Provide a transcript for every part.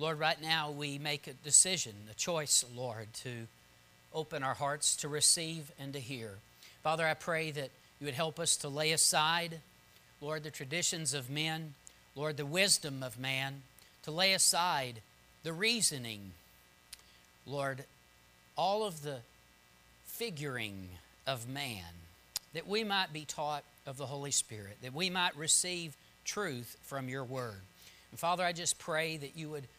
Lord, right now we make a decision, a choice, Lord, to open our hearts to receive and to hear. Father, I pray that you would help us to lay aside, Lord, the traditions of men, Lord, the wisdom of man, to lay aside the reasoning, Lord, all of the figuring of man, that we might be taught of the Holy Spirit, that we might receive truth from your word. And Father, I just pray that you would,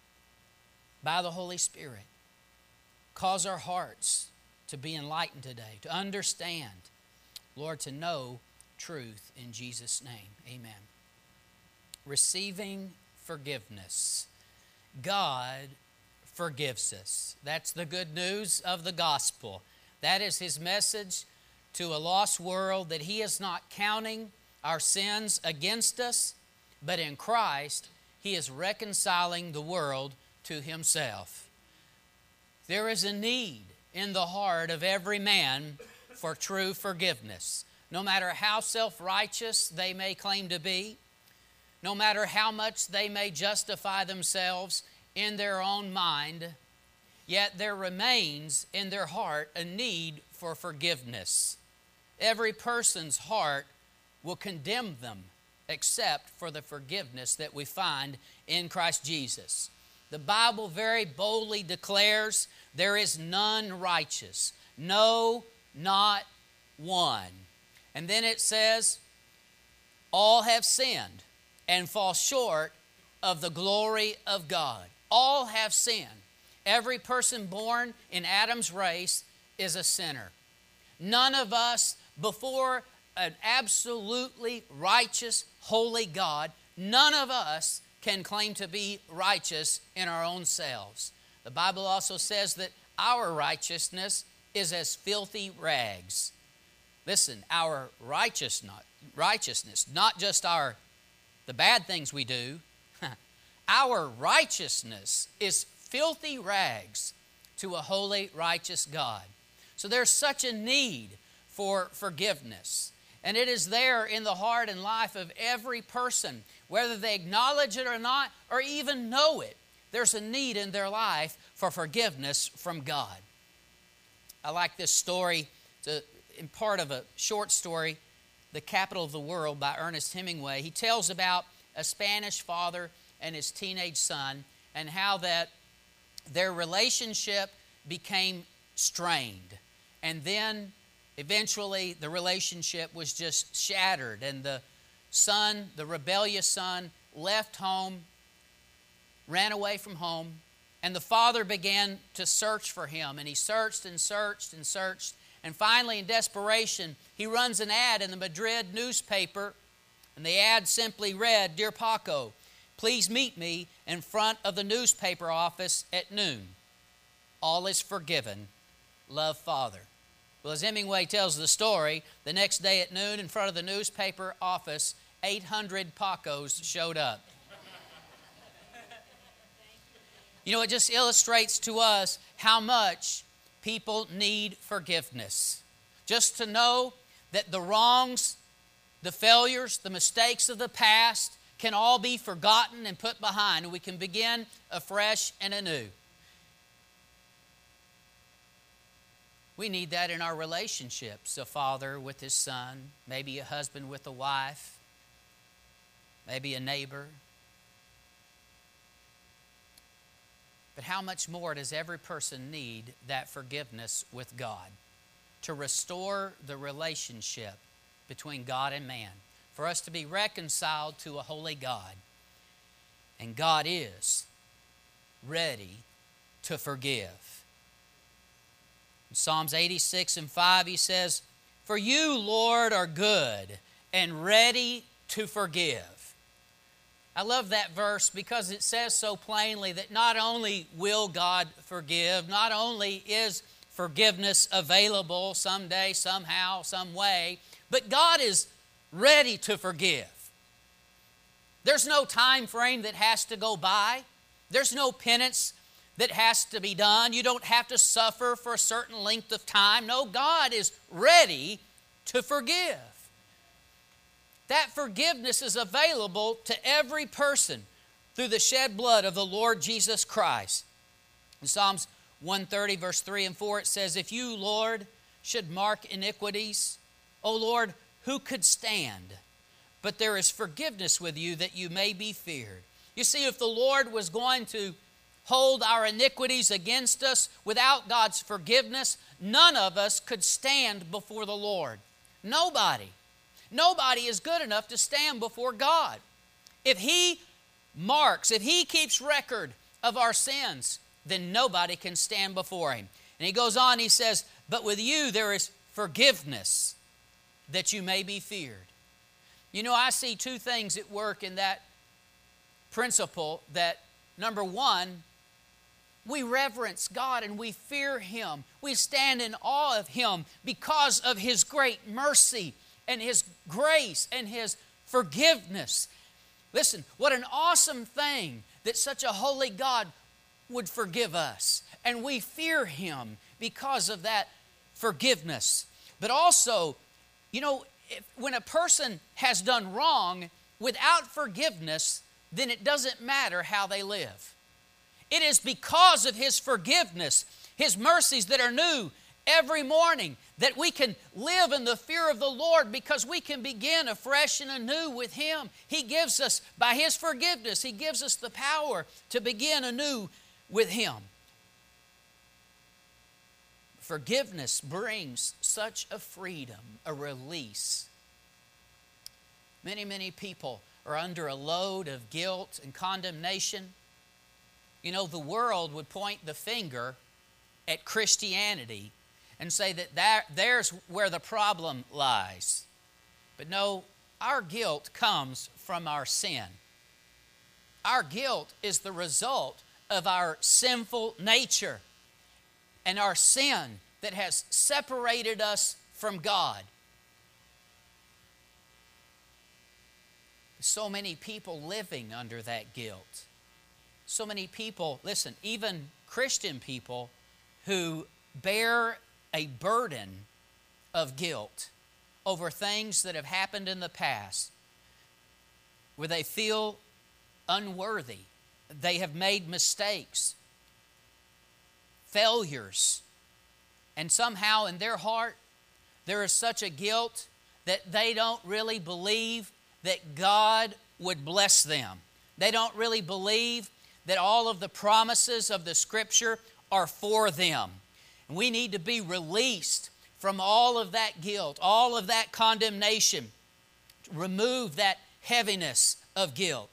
by the Holy Spirit, cause our hearts to be enlightened today, to understand, Lord, to know truth in Jesus' name. Amen. Receiving forgiveness. God forgives us. That's the good news of the gospel. That is his message to a lost world, that he is not counting our sins against us, but in Christ, he is reconciling the world to himself. There is a need in the heart of every man for true forgiveness. No matter how self-righteous they may claim to be, no matter how much they may justify themselves in their own mind, yet there remains in their heart a need for forgiveness. Every person's heart will condemn them except for the forgiveness that we find in Christ Jesus. The Bible very boldly declares there is none righteous, no, not one. And then it says, all have sinned and fall short of the glory of God. All have sinned. Every person born in Adam's race is a sinner. None of us, before an absolutely righteous, holy God, none of us can claim to be righteous in our own selves. The Bible also says that our righteousness is as filthy rags. Listen, our righteousness, not just the bad things we do, our righteousness is filthy rags to a holy, righteous God. So there's such a need for forgiveness. And it is there in the heart and life of every person, whether they acknowledge it or not, or even know it. There's a need in their life for forgiveness from God. I like this story. It's in part of a short story, The Capital of the World by Ernest Hemingway. He tells about a Spanish father and his teenage son, and how that their relationship became strained. And then eventually the relationship was just shattered, and the son, the rebellious son, left home, ran away from home, and the father began to search for him. And he searched and searched and searched, and finally in desperation he runs an ad in the Madrid newspaper, and the ad simply read, "Dear Paco, please meet me in front of the newspaper office at noon. All is forgiven. Love, Father." Well, as Hemingway tells the story, the next day at noon in front of the newspaper office, 800 Pacos showed up. You know, it just illustrates to us how much people need forgiveness. Just to know that the wrongs, the failures, the mistakes of the past can all be forgotten and put behind, and we can begin afresh and anew. We need that in our relationships, a father with his son, maybe a husband with a wife, maybe a neighbor. But how much more does every person need that forgiveness with God to restore the relationship between God and man, for us to be reconciled to a holy God? And God is ready to forgive. In Psalms 86 and 5, he says, "For you, Lord, are good and ready to forgive." I love that verse because it says so plainly that not only will God forgive, not only is forgiveness available someday, somehow, some way, but God is ready to forgive. There's no time frame that has to go by. There's no penance that has to be done. You don't have to suffer for a certain length of time. No, God is ready to forgive. That forgiveness is available to every person, through the shed blood of the Lord Jesus Christ. In Psalms 130, verse 3 and 4, it says, if you, Lord, should mark iniquities, O Lord, who could stand? But there is forgiveness with you that you may be feared. You see, if the Lord was going to hold our iniquities against us without God's forgiveness, none of us could stand before the Lord. Nobody. Nobody is good enough to stand before God. If He marks, if He keeps record of our sins, then nobody can stand before Him. And He goes on, He says, but with you there is forgiveness that you may be feared. You know, I see two things at work in that principle. That number one, we reverence God and we fear Him. We stand in awe of Him because of His great mercy and His grace and His forgiveness. Listen, what an awesome thing that such a holy God would forgive us. And we fear Him because of that forgiveness. But also, you know, when a person has done wrong, without forgiveness, then it doesn't matter how they live. It is because of His forgiveness, His mercies that are new every morning, that we can live in the fear of the Lord, because we can begin afresh and anew with Him. He gives us, by His forgiveness, He gives us the power to begin anew with Him. Forgiveness brings such a freedom, a release. Many people are under a load of guilt and condemnation. You know, the world would point the finger at Christianity and say that there's where the problem lies. But no, our guilt comes from our sin. Our guilt is the result of our sinful nature and our sin that has separated us from God. So many people living under that guilt. So many people, listen, even Christian people who bear a burden of guilt over things that have happened in the past, where they feel unworthy. They have made mistakes, failures, and somehow in their heart there is such a guilt that they don't really believe that God would bless them. They don't really believe that all of the promises of the Scripture are for them. And we need to be released from all of that guilt, all of that condemnation. Remove that heaviness of guilt.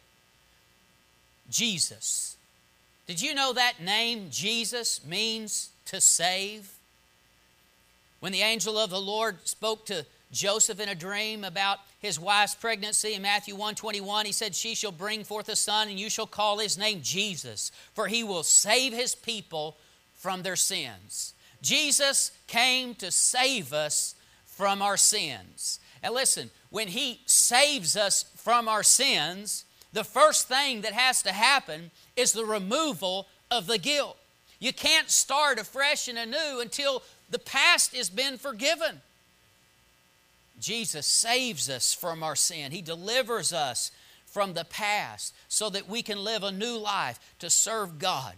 Jesus. Did you know that name, Jesus, means to save? When the angel of the Lord spoke to Joseph in a dream about his wife's pregnancy in Matthew 1:21, he said, she shall bring forth a son, and you shall call his name Jesus, for he will save his people from their sins. Jesus came to save us from our sins. And listen, when He saves us from our sins, the first thing that has to happen is the removal of the guilt. You can't start afresh and anew until the past has been forgiven. Jesus saves us from our sin. He delivers us from the past so that we can live a new life to serve God.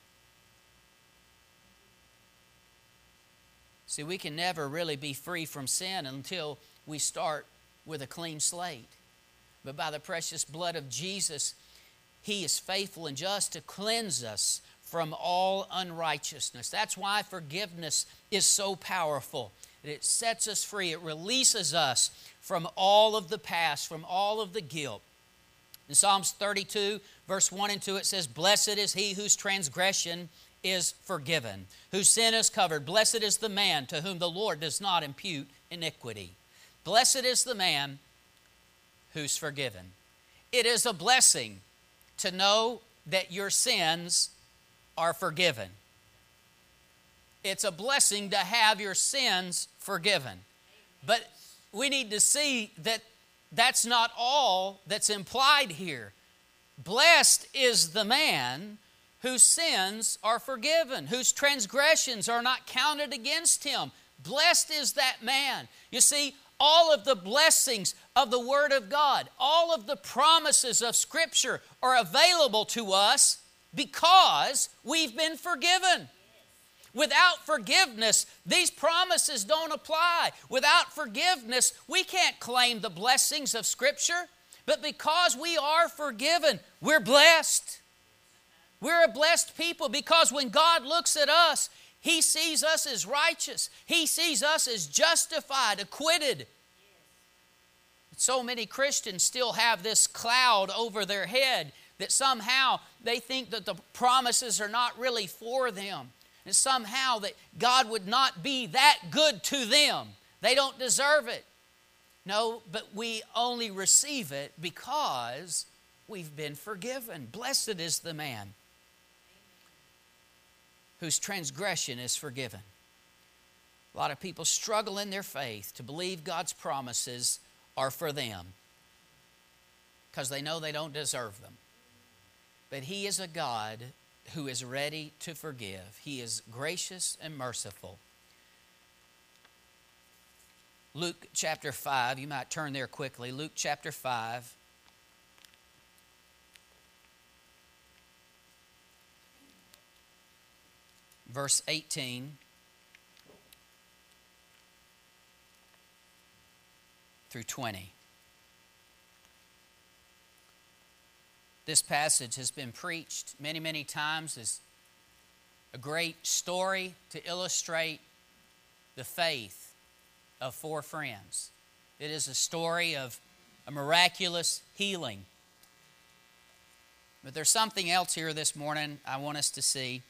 See, we can never really be free from sin until we start with a clean slate. But by the precious blood of Jesus, He is faithful and just to cleanse us from all unrighteousness. That's why forgiveness is so powerful. It sets us free. It releases us from all of the past, from all of the guilt. In Psalms 32, verse 1 and 2, it says, blessed is he whose transgression is forgiven, whose sin is covered. Blessed is the man to whom the Lord does not impute iniquity. Blessed is the man who's forgiven. It is a blessing to know that your sins are forgiven. It's a blessing to have your sins forgiven. But we need to see that that's not all that's implied here. Blessed is the man whose sins are forgiven, whose transgressions are not counted against him. Blessed is that man. You see, All of the blessings of the Word of God, all of the promises of Scripture are available to us because we've been forgiven. Without forgiveness, these promises don't apply. Without forgiveness, we can't claim the blessings of Scripture. But because we are forgiven, we're blessed. We're a blessed people because when God looks at us, He sees us as righteous. He sees us as justified, acquitted. So many Christians still have this cloud over their head that somehow they think that the promises are not really for them. And somehow that God would not be that good to them. They don't deserve it. No, but we only receive it because we've been forgiven. Blessed is the man whose transgression is forgiven. A lot of people struggle in their faith to believe God's promises are for them because they know they don't deserve them. But He is a God who is ready to forgive. He is gracious and merciful. Luke chapter 5, you might turn there quickly. Luke chapter 5. Verse 18 through 20. This passage has been preached many, many times as a great story to illustrate the faith of four friends. It is a story of a miraculous healing. But there's something else here this morning I want us to see.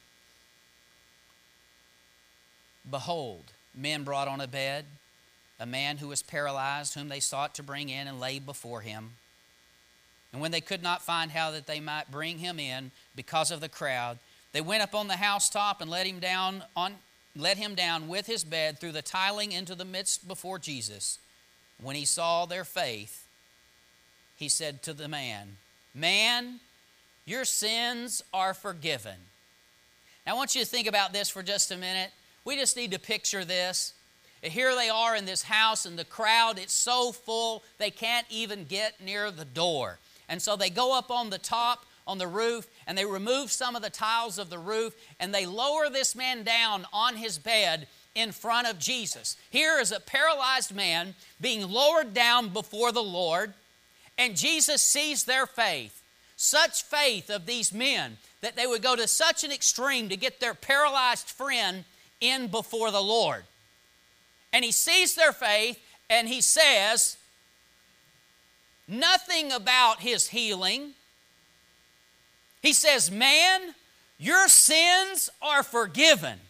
Behold, men brought on a bed a man who was paralyzed, whom they sought to bring in and lay before him. And when they could not find how that they might bring him in because of the crowd, they went up on the housetop and let him down with his bed through the tiling into the midst before Jesus. When he saw their faith, he said to the man, "Man, your sins are forgiven." Now I want you to think about this for just a minute. We just need to picture this. Here they are in this house, and the crowd, it's so full they can't even get near the door. And so they go up on the top, on the roof, and they remove some of the tiles of the roof, and they lower this man down on his bed in front of Jesus. Here is a paralyzed man being lowered down before the Lord, and Jesus sees their faith. Such faith of these men that they would go to such an extreme to get their paralyzed friend in before the Lord. And he sees their faith, and he says nothing about his healing. He says, "Man, your sins are forgiven."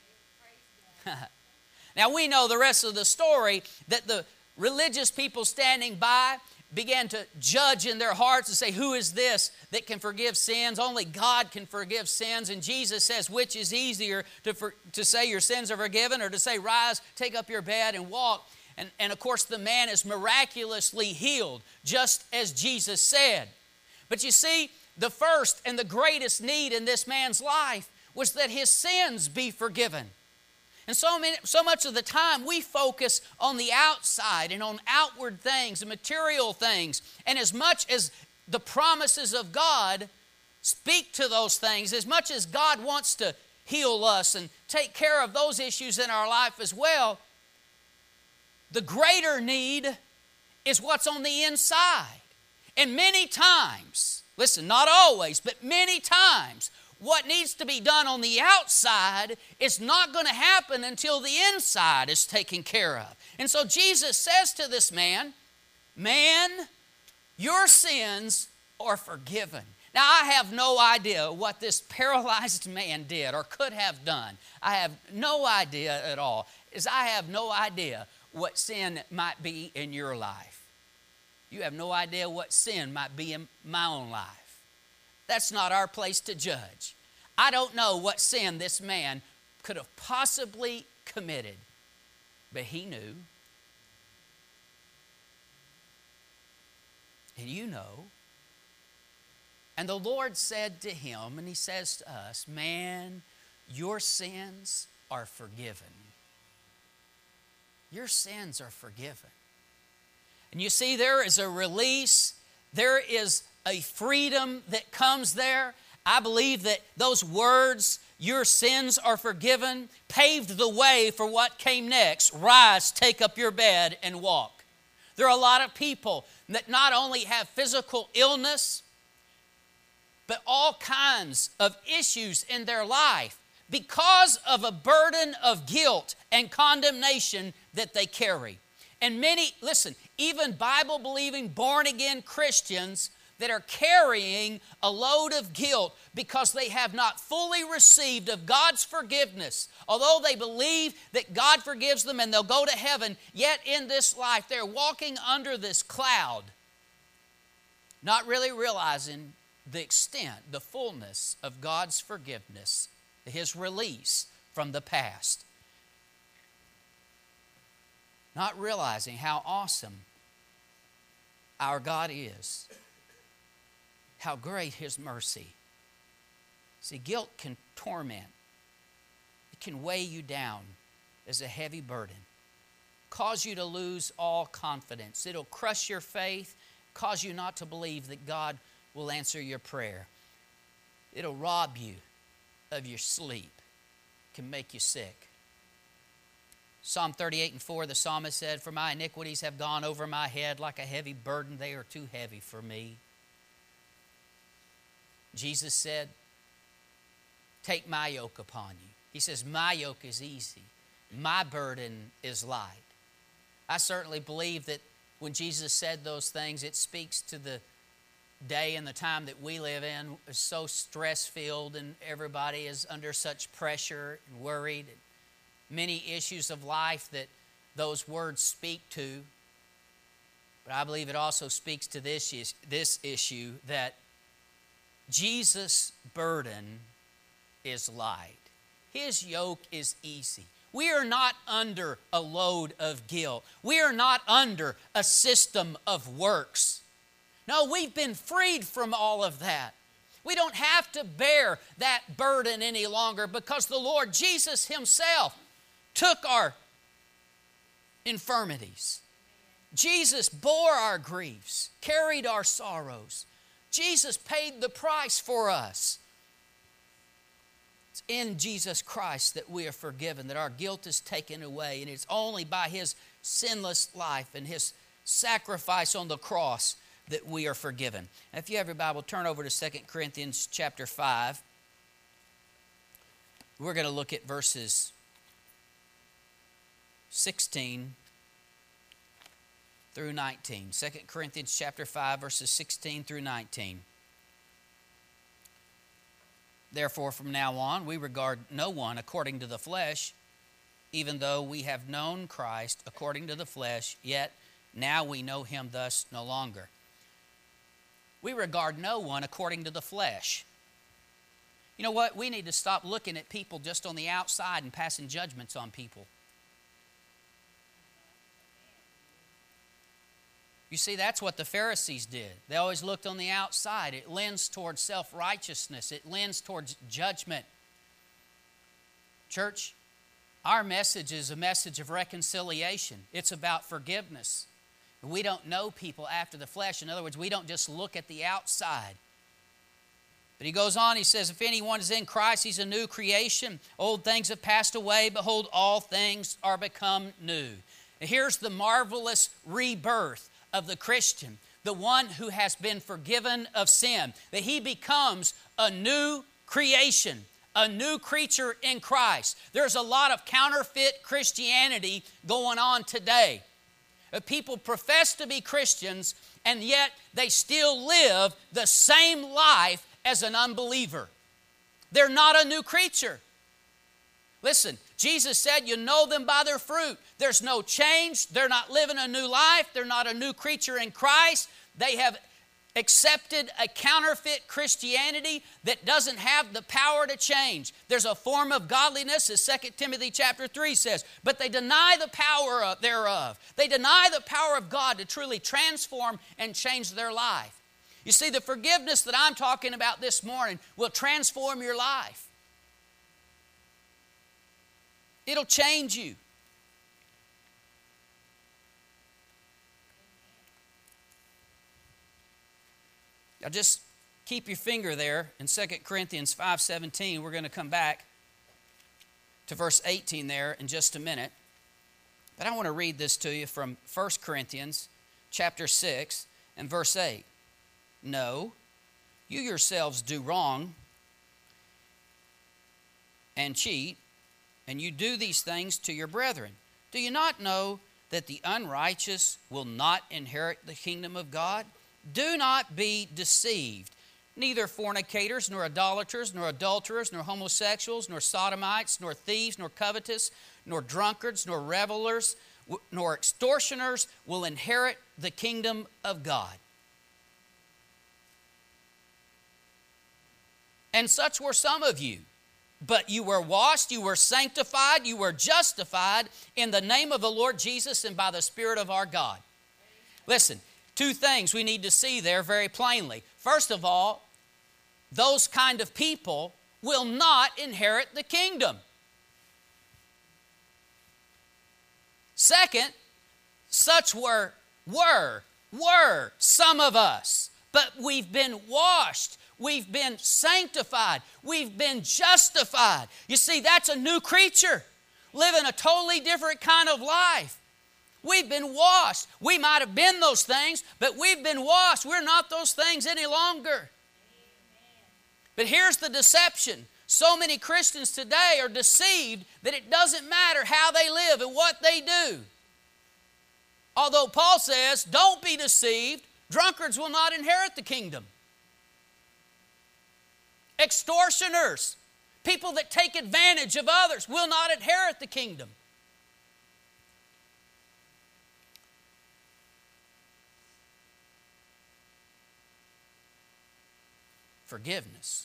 Now we know the rest of the story, that the religious people standing by began to judge in their hearts and say, "Who is this that can forgive sins? Only God can forgive sins." And Jesus says, which is easier, to say your sins are forgiven, or to say, "Rise, take up your bed and walk"? And of course the man is miraculously healed, just as Jesus said. But you see, the first and the greatest need in this man's life was that his sins be forgiven. And so much of the time we focus on the outside and on outward things and material things. And as much as the promises of God speak to those things, as much as God wants to heal us and take care of those issues in our life as well, the greater need is what's on the inside. And many times, listen, not always, but many times, what needs to be done on the outside is not going to happen until the inside is taken care of. And so Jesus says to this man, "Man, your sins are forgiven." Now, I have no idea what this paralyzed man did or could have done. I have no idea at all. I have no idea what sin might be in your life. You have no idea what sin might be in my own life. That's not our place to judge. I don't know what sin this man could have possibly committed, but he knew. And you know. And the Lord said to him, and he says to us, "Man, your sins are forgiven." Your sins are forgiven. And you see, there is a release, there is a freedom that comes there. I believe that those words, your sins are forgiven, paved the way for what came next. Rise, take up your bed, and walk. There are a lot of people that not only have physical illness, but all kinds of issues in their life because of a burden of guilt and condemnation that they carry. And many, listen, even Bible-believing, born-again Christians that are carrying a load of guilt because they have not fully received of God's forgiveness. Although they believe that God forgives them and they'll go to heaven, yet in this life they're walking under this cloud, not really realizing the extent, the fullness of God's forgiveness, His release from the past. Not realizing how awesome our God is. How great His mercy. See, guilt can torment. It can weigh you down as a heavy burden. Cause you to lose all confidence. It'll crush your faith. Cause you not to believe that God will answer your prayer. It'll rob you of your sleep. It can make you sick. Psalm 38:4, the psalmist said, "For my iniquities have gone over my head like a heavy burden. They are too heavy for me." Jesus said, "Take my yoke upon you." He says, "My yoke is easy. My burden is light." I certainly believe that when Jesus said those things, it speaks to the day and the time that we live in. It's so stress-filled and everybody is under such pressure and worried. And many issues of life that those words speak to. But I believe it also speaks to this issue that Jesus' burden is light. His yoke is easy. We are not under a load of guilt. We are not under a system of works. No, we've been freed from all of that. We don't have to bear that burden any longer because the Lord Jesus Himself took our infirmities. Jesus bore our griefs, carried our sorrows. Jesus paid the price for us. It's in Jesus Christ that we are forgiven, that our guilt is taken away, and it's only by His sinless life and His sacrifice on the cross that we are forgiven. Now, if you have your Bible, turn over to 2 Corinthians chapter 5. We're going to look at verses 16 through 19. 2 Corinthians chapter 5, verses 16 through 19. "Therefore, from now on, we regard no one according to the flesh, even though we have known Christ according to the flesh, yet now we know Him thus no longer." We regard no one according to the flesh. You know what? We need to stop looking at people just on the outside and passing judgments on people. You see, that's what the Pharisees did. They always looked on the outside. It lends towards self-righteousness. It lends towards judgment. Church, our message is a message of reconciliation. It's about forgiveness. We don't know people after the flesh. In other words, we don't just look at the outside. But he goes on, he says, "If anyone is in Christ, he's a new creation. Old things have passed away. Behold, all things are become new." And here's the marvelous rebirth of the Christian, the one who has been forgiven of sin, that he becomes a new creation, a new creature in Christ. There's a lot of counterfeit Christianity going on today. People profess to be Christians, and yet they still live the same life as an unbeliever. They're not a new creature. Listen, Jesus said, "You know them by their fruit." There's no change. They're not living a new life. They're not a new creature in Christ. They have accepted a counterfeit Christianity that doesn't have the power to change. There's a form of godliness, as 2 Timothy chapter 3 says, but they deny the power thereof. They deny the power of God to truly transform and change their life. You see, the forgiveness that I'm talking about this morning will transform your life. It'll change you. Now just keep your finger there in 2 Corinthians 5:17. We're going to come back to verse 18 there in just a minute. But I want to read this to you from 1 Corinthians chapter 6 and verse 8. No, you yourselves do wrong and cheat, and you do these things to your brethren. Do you not know that the unrighteous will not inherit the kingdom of God? Do not be deceived. Neither fornicators, nor idolaters, nor adulterers, nor homosexuals, nor sodomites, nor thieves, nor covetous, nor drunkards, nor revelers, nor extortioners will inherit the kingdom of God. And such were some of you. But you were washed, you were sanctified, you were justified in the name of the Lord Jesus and by the Spirit of our God. Listen, two things we need to see there very plainly. First of all, those kind of people will not inherit the kingdom. Second, such were some of us, but we've been washed. We've been sanctified. We've been justified. You see, that's a new creature, living a totally different kind of life. We've been washed. We might have been those things, but we've been washed. We're not those things any longer. Amen. But here's the deception. So many Christians today are deceived that it doesn't matter how they live and what they do. Although Paul says, don't be deceived. Drunkards will not inherit the kingdom. Extortioners, people that take advantage of others, will not inherit the kingdom. Forgiveness.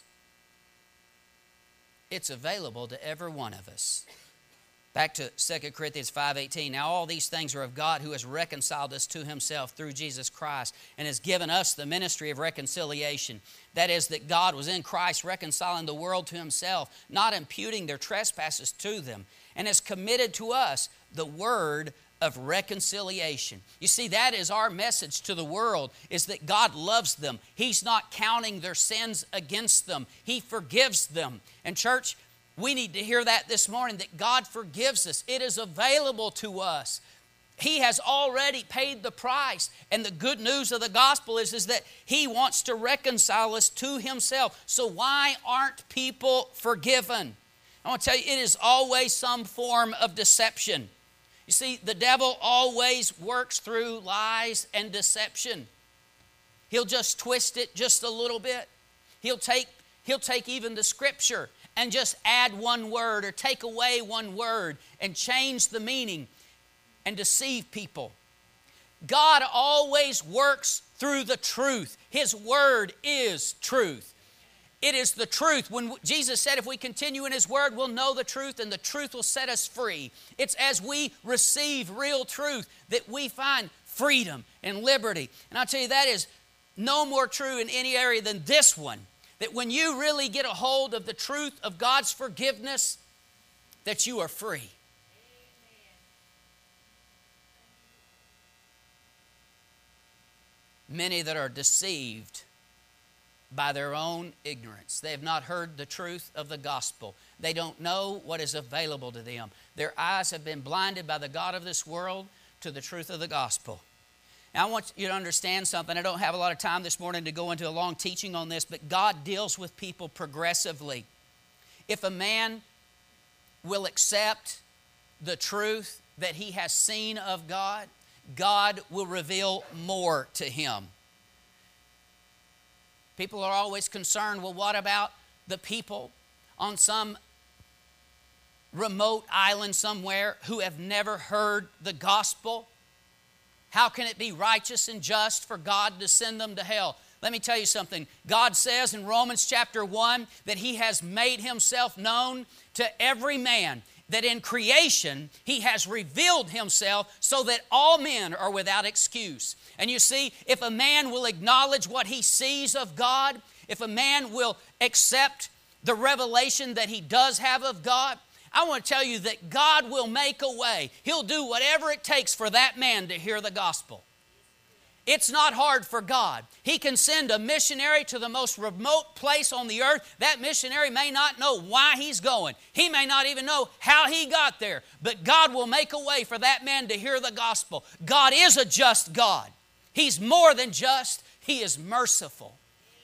It's available to every one of us. Back to 2 Corinthians 5:18. Now all these things are of God, who has reconciled us to himself through Jesus Christ and has given us the ministry of reconciliation. That is, that God was in Christ reconciling the world to himself, not imputing their trespasses to them, and has committed to us the word of reconciliation. You see, that is our message to the world, is that God loves them. He's not counting their sins against them. He forgives them. And church, we need to hear that this morning, that God forgives us. It is available to us. He has already paid the price. And the good news of the gospel is that he wants to reconcile us to himself. So why aren't people forgiven? I want to tell you, it is always some form of deception. You see, the devil always works through lies and deception. He'll just twist it just a little bit. He'll take even the scripture and just add one word or take away one word and change the meaning and deceive people. God always works through the truth. His word is truth. It is the truth. When Jesus said if we continue in his word, we'll know the truth and the truth will set us free. It's as we receive real truth that we find freedom and liberty. And I'll tell you, that is no more true in any area than this one. That when you really get a hold of the truth of God's forgiveness, that you are free. Many that are deceived by their own ignorance. They have not heard the truth of the gospel. They don't know what is available to them. Their eyes have been blinded by the god of this world to the truth of the gospel. Now, I want you to understand something. I don't have a lot of time this morning to go into a long teaching on this, but God deals with people progressively. If a man will accept the truth that he has seen of God, God will reveal more to him. People are always concerned, well, what about the people on some remote island somewhere who have never heard the gospel? How can it be righteous and just for God to send them to hell? Let me tell you something. God says in Romans chapter 1 that he has made himself known to every man, that in creation he has revealed himself so that all men are without excuse. And you see, if a man will acknowledge what he sees of God, if a man will accept the revelation that he does have of God, I want to tell you that God will make a way. He'll do whatever it takes for that man to hear the gospel. It's not hard for God. He can send a missionary to the most remote place on the earth. That missionary may not know why he's going. He may not even know how he got there. But God will make a way for that man to hear the gospel. God is a just God. He's more than just. He is merciful.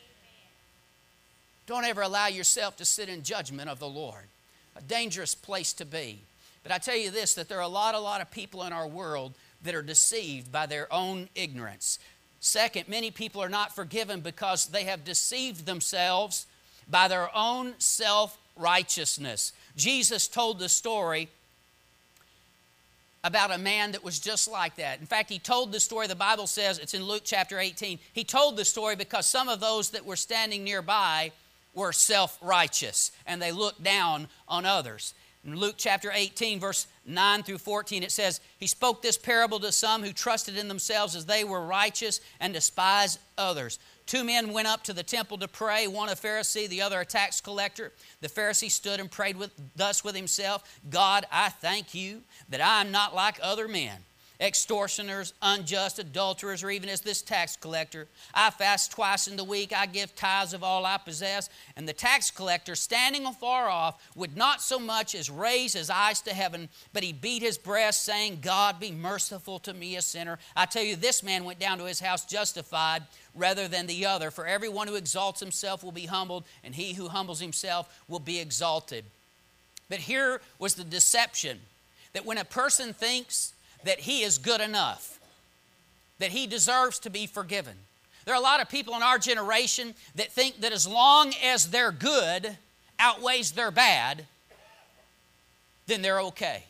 Don't ever allow yourself to sit in judgment of the Lord. A dangerous place to be. But I tell you this, that there are a lot of people in our world that are deceived by their own ignorance. Second, many people are not forgiven because they have deceived themselves by their own self-righteousness. Jesus told the story about a man that was just like that. In fact, he told the story, the Bible says, it's in Luke chapter 18. He told the story because some of those that were standing nearby were self-righteous, and they looked down on others. In Luke chapter 18, verse 9 through 14, it says, he spoke this parable to some who trusted in themselves as they were righteous and despised others. Two men went up to the temple to pray, one a Pharisee, the other a tax collector. The Pharisee stood and prayed thus with himself, God, I thank you that I am not like other men, extortioners, unjust, adulterers, or even as this tax collector. I fast twice in the week. I give tithes of all I possess. And the tax collector, standing afar off, would not so much as raise his eyes to heaven, but he beat his breast, saying, God, be merciful to me, a sinner. I tell you, this man went down to his house justified rather than the other. For everyone who exalts himself will be humbled, and he who humbles himself will be exalted. But here was the deception, that when a person thinks that he is good enough, that he deserves to be forgiven. There are a lot of people in our generation that think that as long as their good outweighs their bad, then they're okay.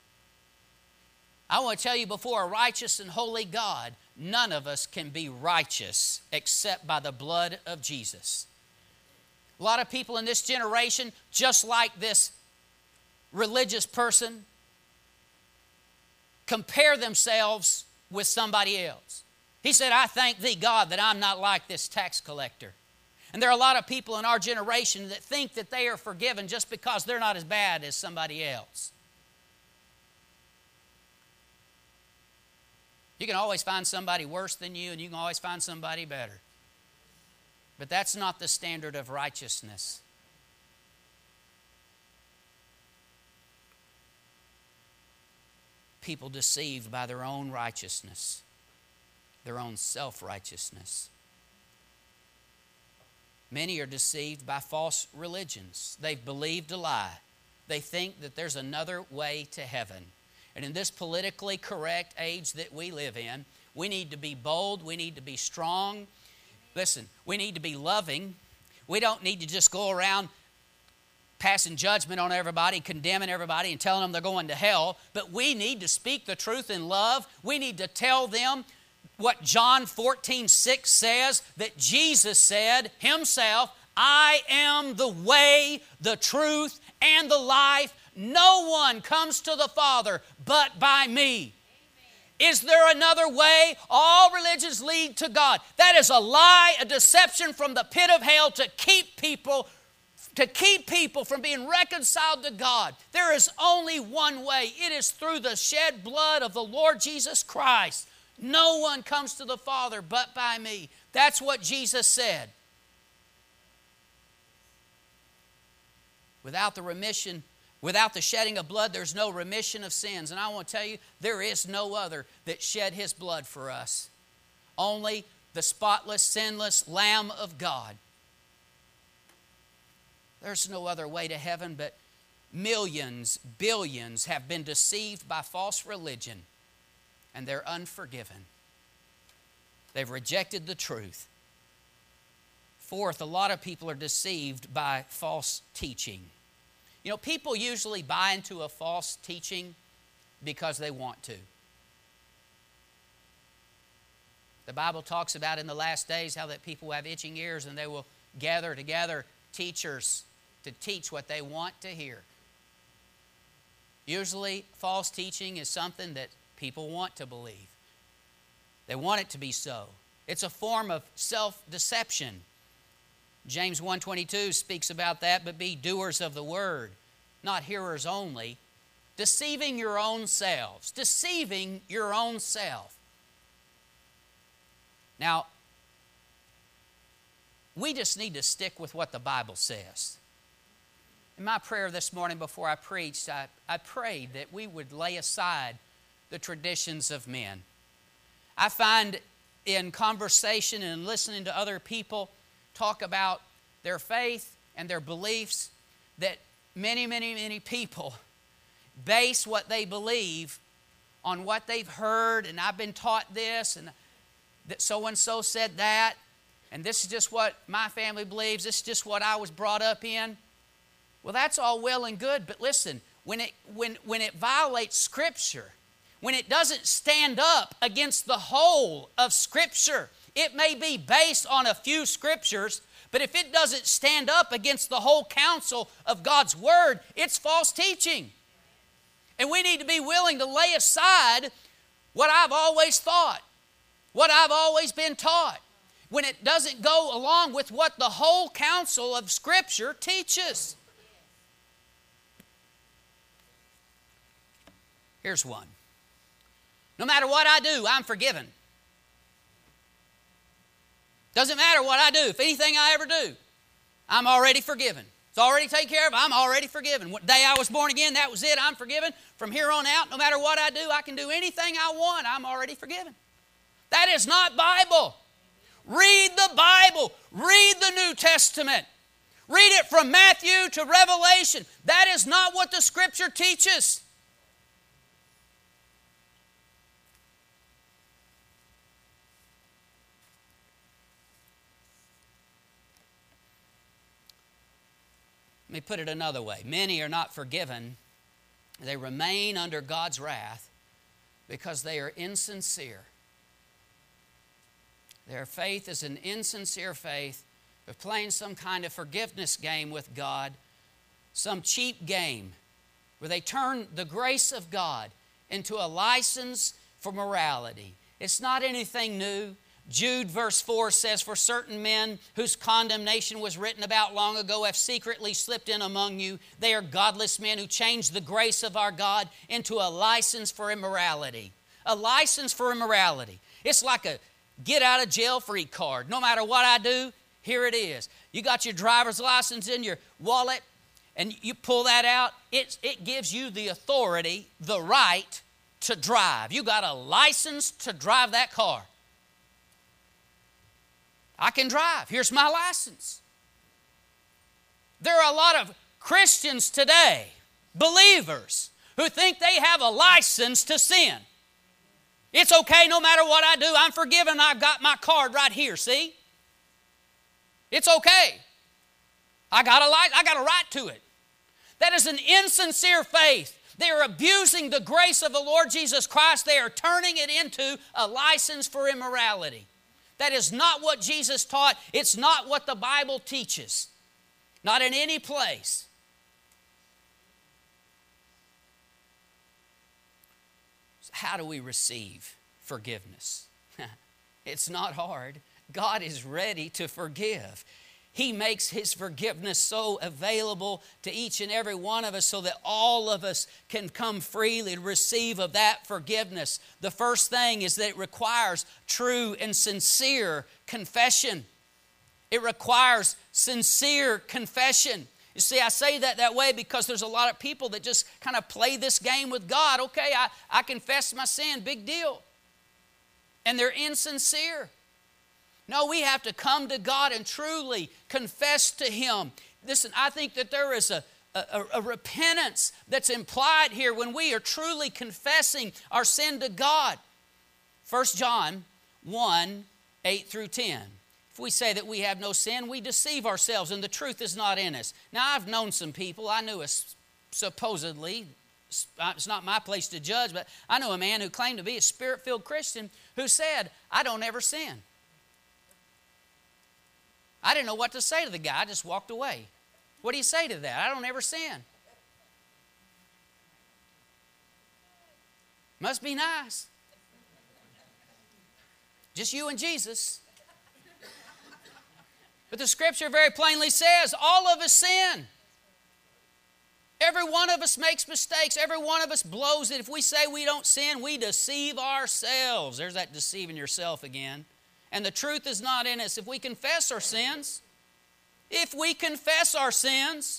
I want to tell you, before a righteous and holy God, none of us can be righteous except by the blood of Jesus. A lot of people in this generation, just like this religious person, compare themselves with somebody else. He said, I thank thee, God, that I'm not like this tax collector. And there are a lot of people in our generation that think that they are forgiven just because they're not as bad as somebody else. You can always find somebody worse than you, and you can always find somebody better. But that's not the standard of righteousness. People deceived by their own righteousness, their own self-righteousness. Many are deceived by false religions. They've believed a lie. They think that there's another way to heaven. And in this politically correct age that we live in, we need to be bold. We need to be strong. Listen, we need to be loving. We don't need to just go around passing judgment on everybody, condemning everybody, and telling them they're going to hell. But we need to speak the truth in love. We need to tell them what John 14:6 says, that Jesus said himself, I am the way, the truth, and the life. No one comes to the Father but by me. Is there another way? All religions lead to God. That is a lie, a deception from the pit of hell to keep people from being reconciled to God. There is only one way. It is through the shed blood of the Lord Jesus Christ. No one comes to the Father but by me. That's what Jesus said. Without the shedding of blood, there's no remission of sins. And I want to tell you, there is no other that shed his blood for us. Only the spotless, sinless Lamb of God. There's no other way to heaven, but millions, billions have been deceived by false religion, and they're unforgiven. They've rejected the truth. Fourth, a lot of people are deceived by false teaching. You know, people usually buy into a false teaching because they want to. The Bible talks about in the last days how that people have itching ears and they will gather together teachers to teach what they want to hear. Usually, false teaching is something that people want to believe. They want it to be so. It's a form of self-deception. James 1:22 speaks about that, but be doers of the word, not hearers only, deceiving your own selves. Deceiving your own self. Now, we just need to stick with what the Bible says. In my prayer this morning before I preached, I prayed that we would lay aside the traditions of men. I find in conversation and listening to other people talk about their faith and their beliefs that many people base what they believe on what they've heard, and I've been taught this, and that so-and-so said that, and this is just what my family believes, this is just what I was brought up in. Well, that's all well and good, but listen, when it violates Scripture, when it doesn't stand up against the whole of Scripture, it may be based on a few Scriptures, but if it doesn't stand up against the whole counsel of God's Word, it's false teaching. And we need to be willing to lay aside what I've always thought, what I've always been taught, when it doesn't go along with what the whole counsel of Scripture teaches. Here's one. No matter what I do, I'm forgiven. Doesn't matter what I do. If anything I ever do, I'm already forgiven. It's already taken care of. I'm already forgiven. What day I was born again, that was it. I'm forgiven. From here on out, no matter what I do, I can do anything I want. I'm already forgiven. That is not Bible. Read the Bible. Read the New Testament. Read it from Matthew to Revelation. That is not what the Scripture teaches. Let me put it another way. Many are not forgiven. They remain under God's wrath because they are insincere. Their faith is an insincere faith. They're playing some kind of forgiveness game with God, some cheap game where they turn the grace of God into a license for morality. It's not anything new. Jude verse 4 says, "For certain men whose condemnation was written about long ago have secretly slipped in among you. They are godless men who change the grace of our God into a license for immorality." A license for immorality. It's like a get out of jail free card. No matter what I do, here it is. You got your driver's license in your wallet and you pull that out. It gives you the authority, the right to drive. You got a license to drive that car. I can drive. Here's my license. There are a lot of Christians today, believers, who think they have a license to sin. It's okay no matter what I do. I'm forgiven. I've got my card right here, see? It's okay. I got a right to it. That is an insincere faith. They are abusing the grace of the Lord Jesus Christ. They are turning it into a license for immorality. That is not what Jesus taught. It's not what the Bible teaches. Not in any place. So how do we receive forgiveness? It's not hard. God is ready to forgive. He makes His forgiveness so available to each and every one of us so that all of us can come freely to receive of that forgiveness. The first thing is that it requires true and sincere confession. It requires sincere confession. You see, I say that way because there's a lot of people that just kind of play this game with God. Okay, I confess my sin, big deal. And they're insincere. No, we have to come to God and truly confess to Him. Listen, I think that there is a repentance that's implied here when we are truly confessing our sin to God. 1 John 1, 8 through 10. If we say that we have no sin, we deceive ourselves and the truth is not in us. Now, I've known some people. I knew supposedly, it's not my place to judge, but I know a man who claimed to be a Spirit-filled Christian who said, "I don't ever sin." I didn't know what to say to the guy. I just walked away. What do you say to that? I don't ever sin. Must be nice. Just you and Jesus. But the Scripture very plainly says all of us sin. Every one of us makes mistakes. Every one of us blows it. If we say we don't sin, we deceive ourselves. There's that deceiving yourself again. and the truth is not in us. If we confess our sins, if we confess our sins,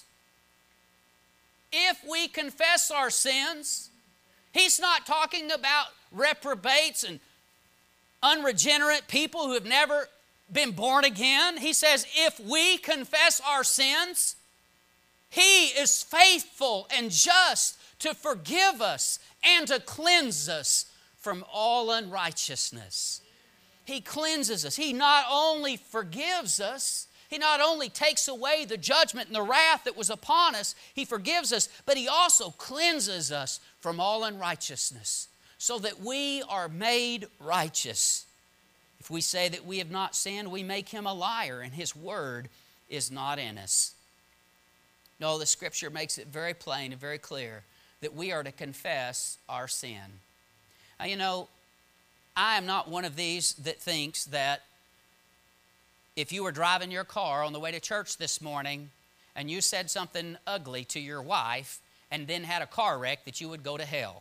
He's not talking about reprobates and unregenerate people who have never been born again. He says, if we confess our sins, He is faithful and just to forgive us and to cleanse us from all unrighteousness. He cleanses us. He not only forgives us, He not only takes away the judgment and the wrath that was upon us, He forgives us, but He also cleanses us from all unrighteousness so that we are made righteous. If we say that we have not sinned, we make Him a liar, and His word is not in us. No, the Scripture makes it very plain and very clear that we are to confess our sin. Now, you know, I am not one of these that thinks that if you were driving your car on the way to church this morning and you said something ugly to your wife and then had a car wreck, that you would go to hell.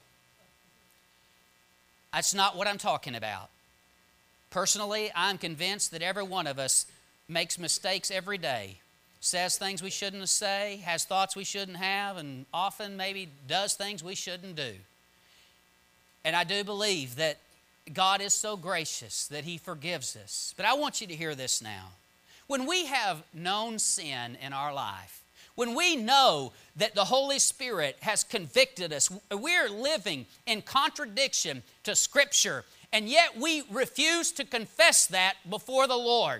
That's not what I'm talking about. Personally, I'm convinced that every one of us makes mistakes every day, says things we shouldn't say, has thoughts we shouldn't have, and often maybe does things we shouldn't do. And I do believe that God is so gracious that He forgives us. But I want you to hear this now. When we have known sin in our life, when we know that the Holy Spirit has convicted us, we're living in contradiction to Scripture, and yet we refuse to confess that before the Lord,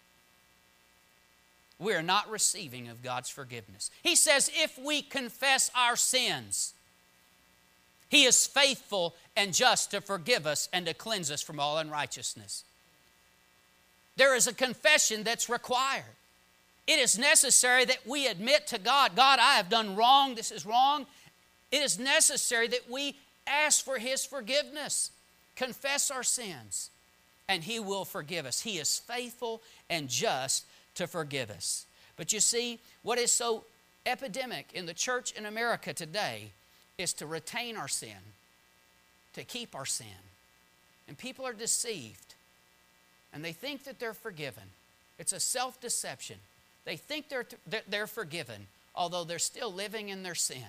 we are not receiving of God's forgiveness. He says, if we confess our sins, He is faithful and just to forgive us and to cleanse us from all unrighteousness. There is a confession that's required. It is necessary that we admit to God, God, I have done wrong, this is wrong. It is necessary that we ask for His forgiveness, confess our sins, and He will forgive us. He is faithful and just to forgive us. But you see, what is so epidemic in the church in America today is to retain our sin, to keep our sin. And people are deceived, and they think that they're forgiven. It's a self-deception. They think they're forgiven, although they're still living in their sin.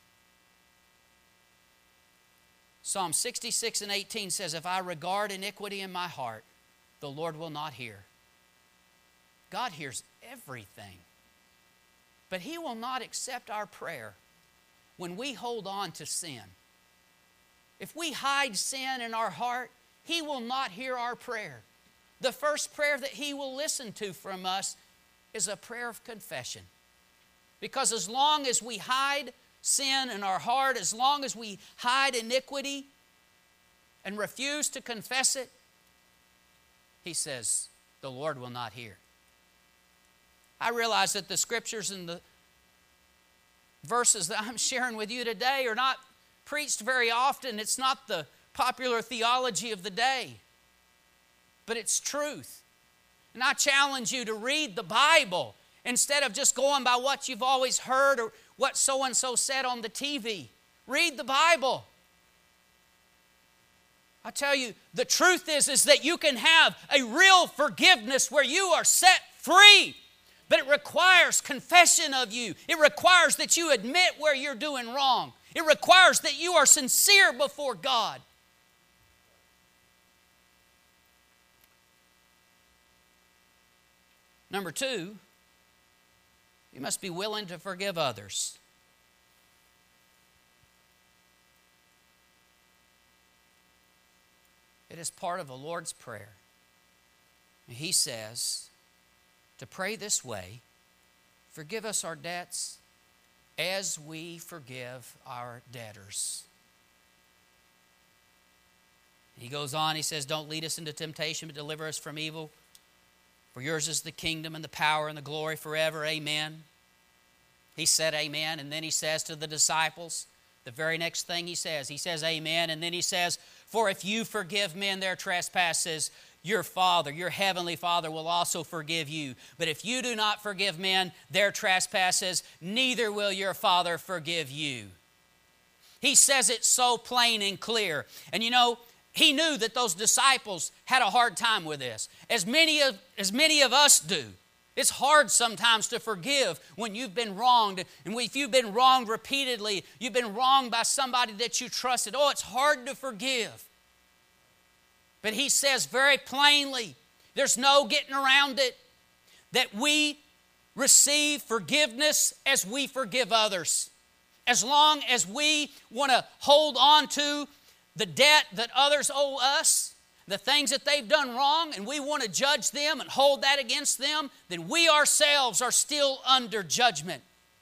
Psalm 66:18 says, if I regard iniquity in my heart, the Lord will not hear. God hears everything, but He will not accept our prayer when we hold on to sin. If we hide sin in our heart, He will not hear our prayer. The first prayer that He will listen to from us is a prayer of confession. Because as long as we hide sin in our heart, as long as we hide iniquity and refuse to confess it, He says, the Lord will not hear. I realize that the Scriptures and the verses that I'm sharing with you today are not preached very often. It's not the popular theology of the day, but it's truth. And I challenge you to read the Bible instead of just going by what you've always heard or what so-and-so said on the TV. Read the Bible. I tell you, the truth is that you can have a real forgiveness where you are set free. But it requires confession of you. It requires that you admit where you're doing wrong. It requires that you are sincere before God. Number two, you must be willing to forgive others. It is part of the Lord's Prayer. He says to pray this way, forgive us our debts as we forgive our debtors. He goes on, he says, don't lead us into temptation, but deliver us from evil. For yours is the kingdom and the power and the glory forever. Amen. He said amen, and then he says to the disciples, the very next thing he says amen, and then he says, for if you forgive men their trespasses, your Father, your heavenly Father, will also forgive you. But if you do not forgive men their trespasses, neither will your Father forgive you. He says it so plain and clear. And you know, He knew that those disciples had a hard time with this, as many of us do. It's hard sometimes to forgive when you've been wronged. And if you've been wronged repeatedly, you've been wronged by somebody that you trusted. Oh, it's hard to forgive. But he says very plainly, there's no getting around it, that we receive forgiveness as we forgive others. As long as we want to hold on to the debt that others owe us, the things that they've done wrong, and we want to judge them and hold that against them, then we ourselves are still under judgment.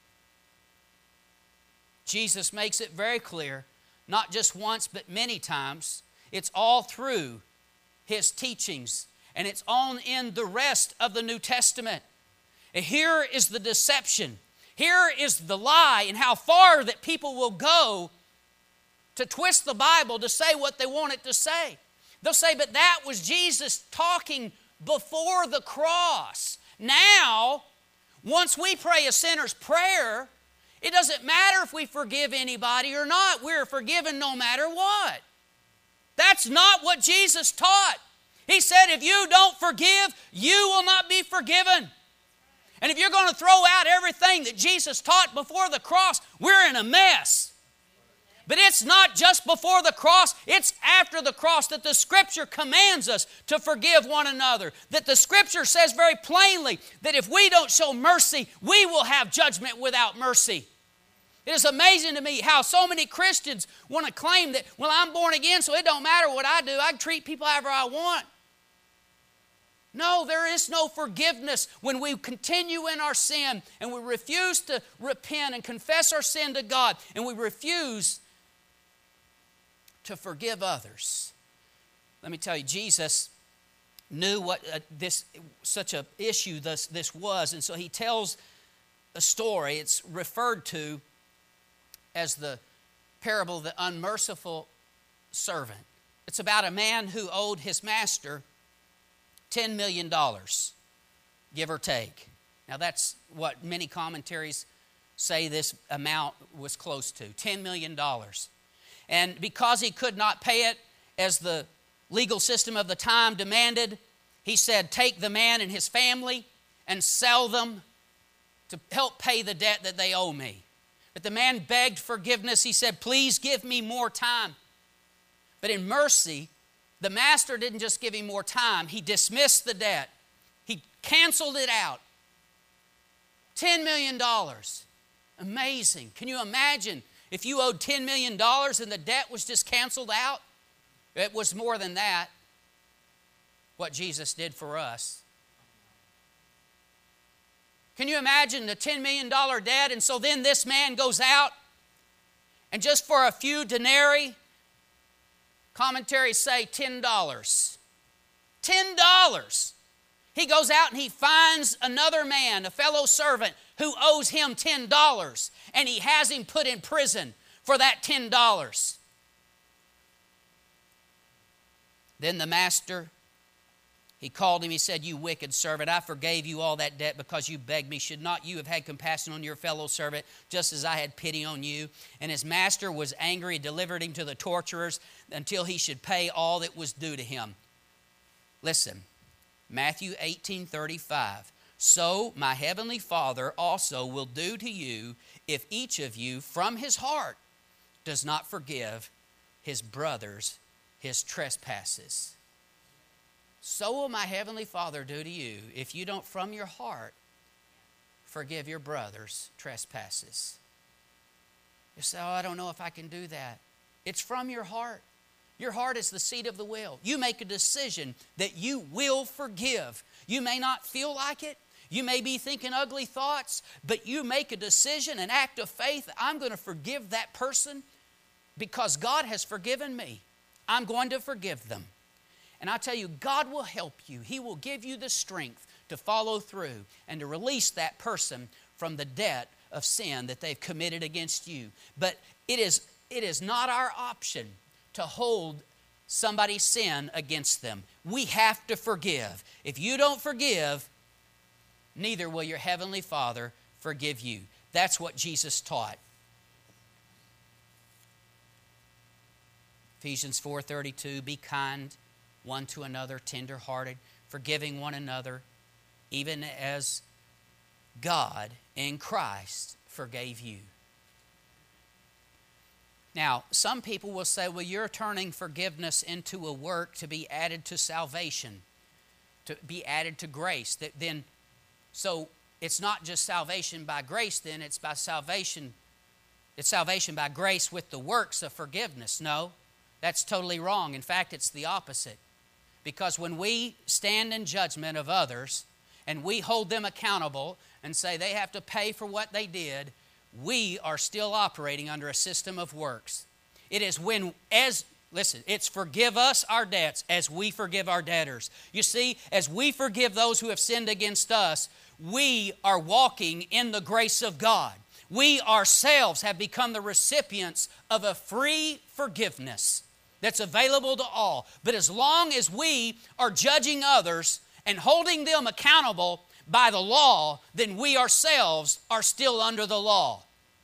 Jesus makes it very clear, not just once but many times. It's all through his teachings, and it's on in the rest of the New Testament. And here is the deception. Here is the lie, and how far that people will go to twist the Bible to say what they want it to say. They'll say, but that was Jesus talking before the cross. Now, once we pray a sinner's prayer, it doesn't matter if we forgive anybody or not. We're forgiven no matter what. That's not what Jesus taught. He said, if you don't forgive, you will not be forgiven. And if you're going to throw out everything that Jesus taught before the cross, we're in a mess. But it's not just before the cross, it's after the cross that the Scripture commands us to forgive one another. That the Scripture says very plainly that if we don't show mercy, we will have judgment without mercy. It is amazing to me how so many Christians want to claim that, well, I'm born again, so it don't matter what I do. I can treat people however I want. No, there is no forgiveness when we continue in our sin and we refuse to repent and confess our sin to God, and we refuse to forgive others. Let me tell you, Jesus knew what such an issue this was, and so he tells a story. It's referred to as the parable of the unmerciful servant. It's about a man who owed his master $10 million, give or take. Now that's what many commentaries say this amount was close to, $10 million. And because he could not pay it as the legal system of the time demanded, he said, take the man and his family and sell them to help pay the debt that they owe me. But the man begged forgiveness. He said, please give me more time. But in mercy, the master didn't just give him more time. He dismissed the debt. He canceled it out. $10 million. Amazing. Can you imagine if you owed $10 million and the debt was just canceled out? It was more than that, what Jesus did for us. Can you imagine the $10 million debt? And so then this man goes out, and just for a few denarii, commentaries say $10. $10. He goes out and he finds another man, a fellow servant, who owes him $10, and he has him put in prison for that $10. Then the master, he called him, he said, you wicked servant, I forgave you all that debt because you begged me. Should not you have had compassion on your fellow servant, just as I had pity on you? And his master was angry and delivered him to the torturers until he should pay all that was due to him. Listen, Matthew 18:35. So my heavenly Father also will do to you if each of you from his heart does not forgive his brothers his trespasses. So will my heavenly Father do to you if you don't from your heart forgive your brother's trespasses. You say, oh, I don't know if I can do that. It's from your heart. Your heart is the seat of the will. You make a decision that you will forgive. You may not feel like it. You may be thinking ugly thoughts, but you make a decision, an act of faith. I'm going to forgive that person because God has forgiven me. I'm going to forgive them. And I tell you, God will help you. He will give you the strength to follow through and to release that person from the debt of sin that they've committed against you. But it is not our option to hold somebody's sin against them. We have to forgive. If you don't forgive, neither will your heavenly Father forgive you. That's what Jesus taught. Ephesians 4:32, be kind one to another, tender-hearted, forgiving one another, even as God in Christ forgave you. Now, some people will say, well, you're turning forgiveness into a work to be added to salvation, to be added to grace. So it's not just salvation by grace then, it's salvation by grace with the works of forgiveness. No, that's totally wrong. In fact, it's the opposite. Because when we stand in judgment of others and we hold them accountable and say they have to pay for what they did, we are still operating under a system of works. It is it's forgive us our debts as we forgive our debtors. You see, as we forgive those who have sinned against us, we are walking in the grace of God. We ourselves have become the recipients of a free forgiveness that's available to all. But as long as we are judging others and holding them accountable by the law, then we ourselves are still under the law.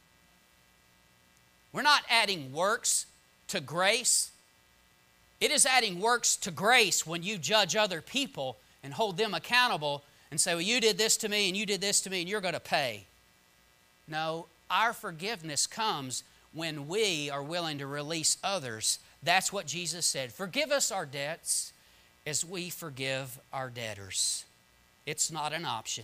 We're not adding works to grace. It is adding works to grace when you judge other people and hold them accountable and say, well, you did this to me and you did this to me and you're going to pay. No, our forgiveness comes when we are willing to release others. That's what Jesus said. Forgive us our debts as we forgive our debtors. It's not an option.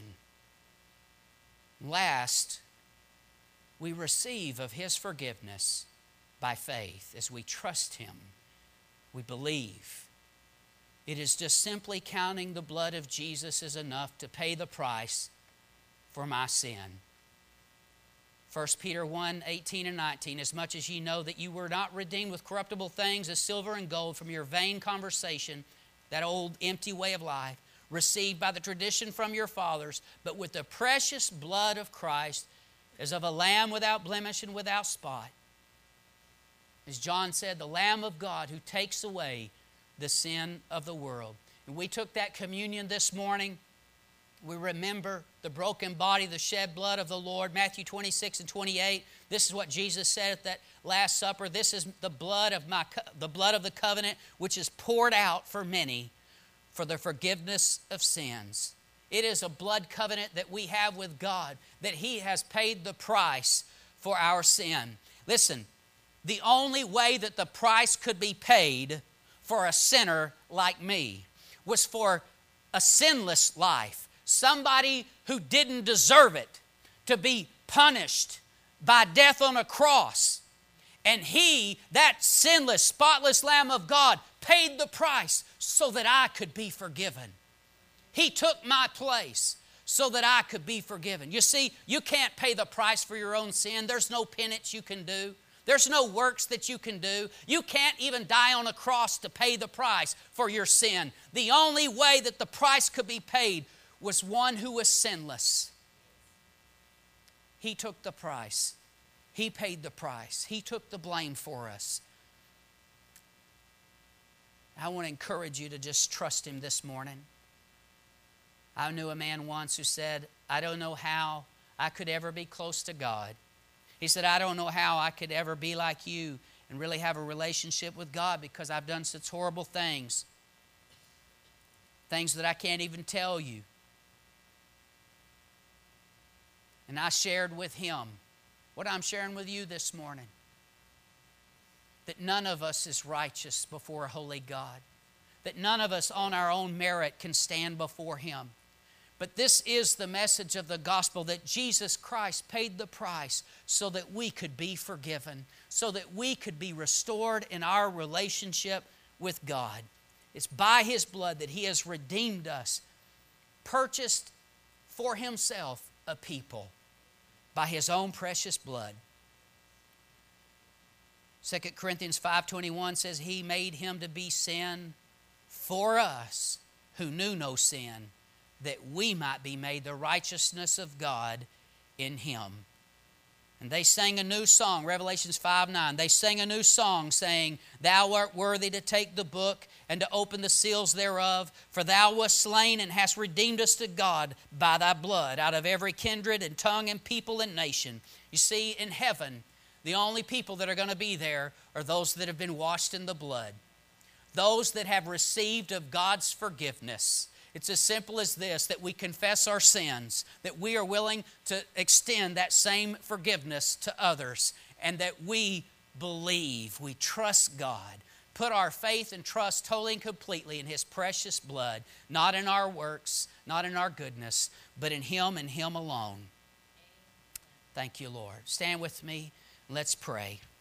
Last, we receive of His forgiveness by faith as we trust Him. We believe. It is just simply counting the blood of Jesus as enough to pay the price for my sin. 1 Peter 1:18 and 19, as much as ye know that you were not redeemed with corruptible things as silver and gold from your vain conversation, that old empty way of life, received by the tradition from your fathers, but with the precious blood of Christ, as of a lamb without blemish and without spot. As John said, the Lamb of God who takes away the sin of the world. And we took that communion this morning. We remember the broken body, the shed blood of the Lord, Matthew 26 and 28. This is what Jesus said at that Last Supper. This is the blood of the covenant, which is poured out for many for the forgiveness of sins. It is a blood covenant that we have with God, that He has paid the price for our sin. Listen, the only way that the price could be paid for a sinner like me was for a sinless life, somebody who didn't deserve it, to be punished by death on a cross. And He, that sinless, spotless Lamb of God, paid the price so that I could be forgiven. He took my place so that I could be forgiven. You see, you can't pay the price for your own sin. There's no penance you can do. There's no works that you can do. You can't even die on a cross to pay the price for your sin. The only way that the price could be paid was one who was sinless. He took the price. He paid the price. He took the blame for us. I want to encourage you to just trust Him this morning. I knew a man once who said, I don't know how I could ever be close to God. He said, I don't know how I could ever be like you and really have a relationship with God because I've done such horrible things. Things that I can't even tell you. And I shared with him what I'm sharing with you this morning. That none of us is righteous before a holy God. That none of us on our own merit can stand before Him. But this is the message of the gospel, that Jesus Christ paid the price so that we could be forgiven, so that we could be restored in our relationship with God. It's by His blood that He has redeemed us, purchased for Himself a people by His own precious blood. 2 Corinthians 5:21 says, He made Him to be sin for us who knew no sin, that we might be made the righteousness of God in Him. And they sang a new song, Revelations 5:9. They sang a new song saying, Thou art worthy to take the book and to open the seals thereof, for Thou wast slain and hast redeemed us to God by Thy blood out of every kindred and tongue and people and nation. You see, in heaven, The only people that are going to be there are those that have been washed in the blood, those that have received of God's forgiveness. It's as simple as this, that we confess our sins, that we are willing to extend that same forgiveness to others, and that we believe, we trust God, put our faith and trust totally and completely in His precious blood, not in our works, not in our goodness, but in Him and Him alone. Thank you, Lord. Stand with me. Let's pray.